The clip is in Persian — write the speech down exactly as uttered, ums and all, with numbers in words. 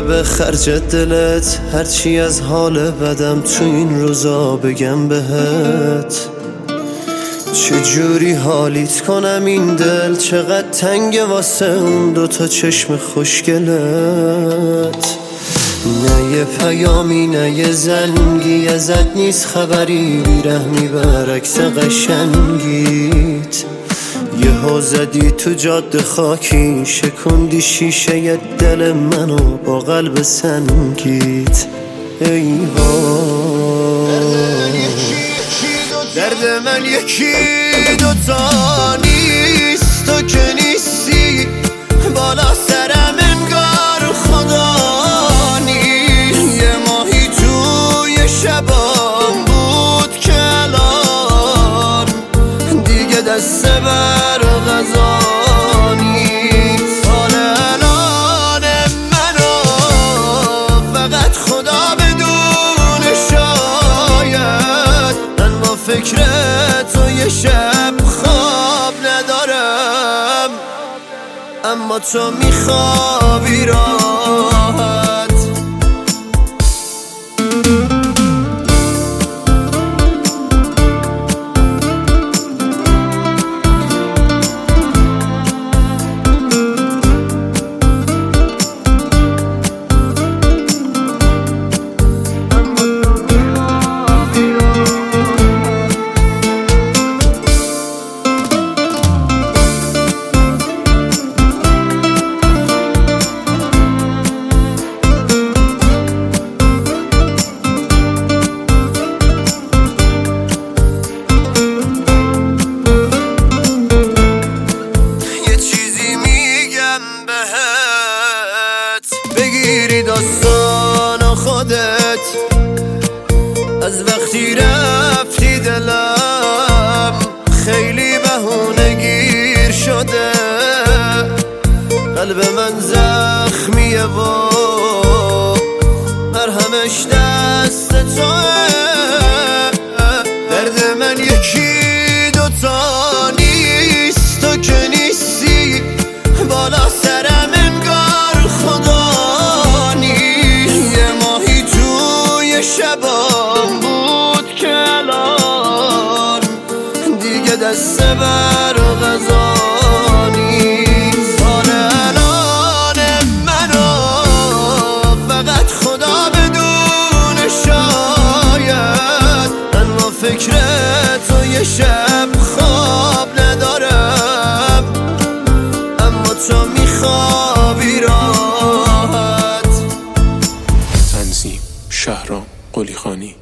به خرج دلت، هرچی از حال بدم تو این روزا بگم بهت. چجوری حالیت کنم این دل، چقدر تنگ واسه اون دوتا چشم خوشگلت. نه یه پیامی نه یه زنگی، ازت نیست خبری، بیرحمی برعکس قشنگیت. یهو زدی تو جاده خاکی، شکوندی شیشه ی دل منو با قلب سنگیت. ای وای درد من یکی دوتا نیست، تو که نیستی بالا سرم انگار خدا نیست. یه ماهی توی شبام بود که الان دیگه دست بر غذا نیست. حال الان منو فقط خدا بدونه، شاید من با فکر تو یه شب خواب ندارم، اما تو میخوابی راحت. بگیری داستان خودت از وقتی رفتی، دلم خیلی بهونه گیر شده. قلب من زخمیه و مرهمش دست توه. درد من یکی دوتا نیست، تو که نیستی بالا سرم انگار خدا نیست. یه ماهی توی شبام بود که الان دیگه دست بر غذا نیست. حال الان منو فقط خدا بدونه، شاید من با فکر تو یه شب خواب ندارم، اما تو میخوابی راحت. تنظیم شهرام قلیخانی.